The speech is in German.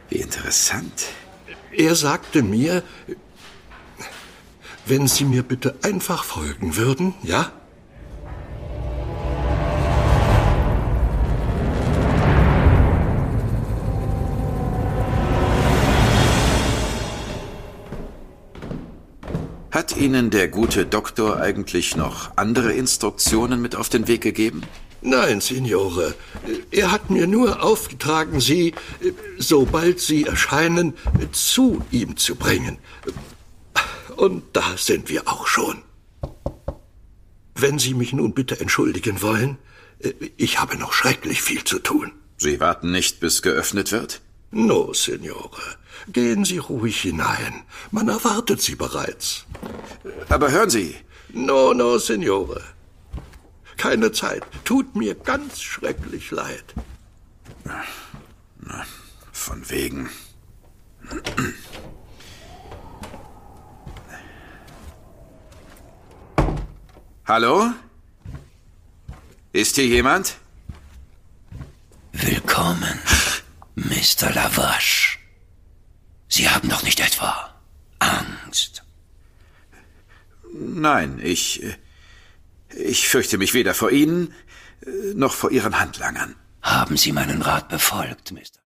Wie interessant. Er sagte mir, wenn Sie mir bitte einfach folgen würden, ja? Hat Ihnen der gute Doktor eigentlich noch andere Instruktionen mit auf den Weg gegeben? Nein, Signore. Er hat mir nur aufgetragen, Sie, sobald Sie erscheinen, zu ihm zu bringen. Und da sind wir auch schon. Wenn Sie mich nun bitte entschuldigen wollen, ich habe noch schrecklich viel zu tun. Sie warten nicht, bis geöffnet wird? No, Signore. Gehen Sie ruhig hinein. Man erwartet Sie bereits. Aber hören Sie. No, Signore. Keine Zeit. Tut mir ganz schrecklich leid. Na, von wegen. Hallo? Ist hier jemand? Willkommen, Mr. Lavache. Sie haben doch nicht etwa Angst? Nein, ich fürchte mich weder vor Ihnen noch vor Ihren Handlangern. Haben Sie meinen Rat befolgt, Mr.